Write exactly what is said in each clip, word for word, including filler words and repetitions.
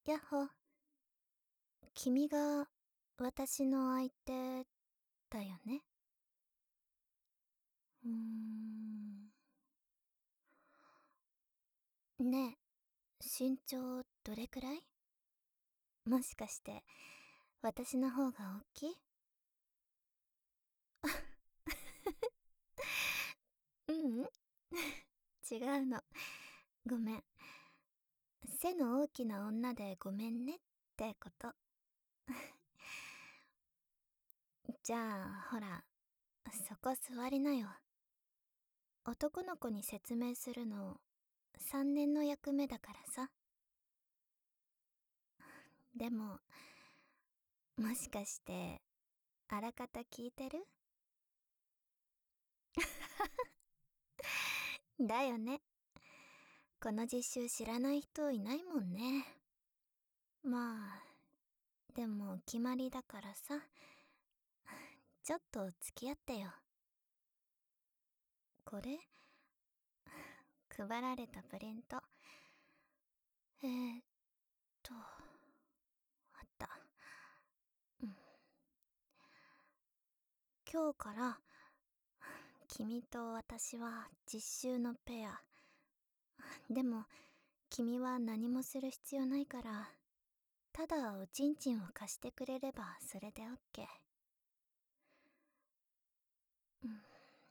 やっほ。君が私の相手だよね。うーん。ねえ、身長どれくらい？もしかして、私の方が大きい？ううん。違うの。ごめん。背の大きな女でごめんねってこと。じゃあ、ほら、そこ座りなよ。男の子に説明するの、さんねんの役目だからさ。でも、もしかして、あらかた聞いてる？だよね。この実習知らない人いないもんね。まあ、でも決まりだからさ。ちょっと付き合ってよ。これ配られたプリント。えーっと、あった。うん。今日から、君と私は実習のペア。でも、君は何もする必要ないから、ただおちんちんを貸してくれればそれでオッケー。うん。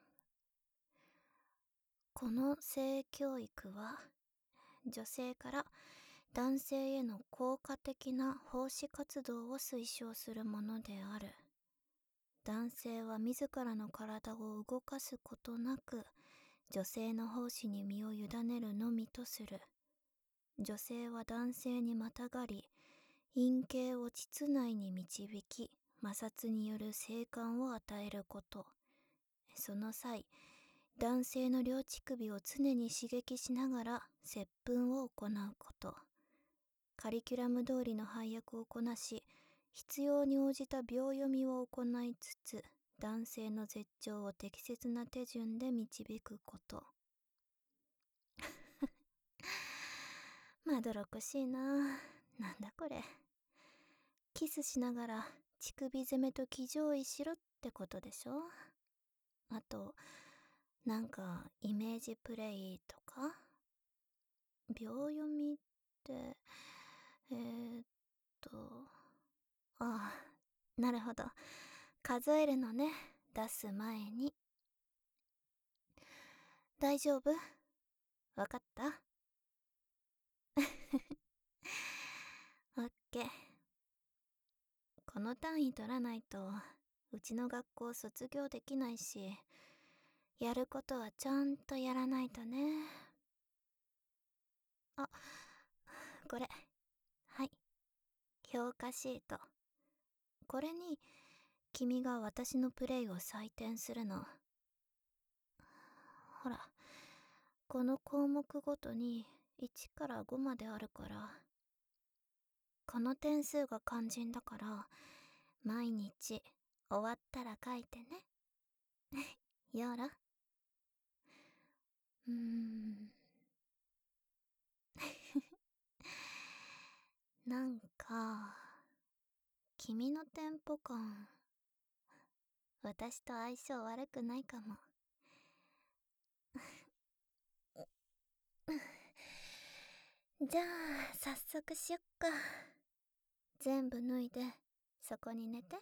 この性教育は、女性から男性への効果的な奉仕活動を推奨するものである。男性は自らの体を動かすことなく、女性の奉仕に身を委ねるのみとする。女性は男性にまたがり、陰茎を膣内に導き、摩擦による性感を与えること。その際、男性の両乳首を常に刺激しながら接吻を行うこと。カリキュラム通りの配役をこなし、必要に応じた秒読みを行いつつ、男性の絶頂を適切な手順で導くこと。まどろっこしいな。なんだこれ。キスしながら乳首攻めと騎乗位しろってことでしょ。あと、なんかイメージプレイとか？秒読みって、えー、っと、ああ、なるほど。数えるのね。出す前に。大丈夫？わかった？オッケー。この単位取らないと、うちの学校卒業できないし、やることはちゃんとやらないとね。あ、これ。はい。評価シート。これに、君が私のプレイを採点するの。ほら、この項目ごとにいちからごまであるから、この点数が肝心だから、毎日終わったら書いてね。やら。うーん。なんか、君のテンポ感、私と相性悪くないかも。じゃあ、早速しよっか。全部脱いで、そこに寝て。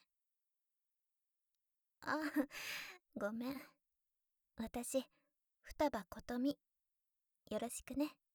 あ、ごめん。私、双葉琴美。よろしくね。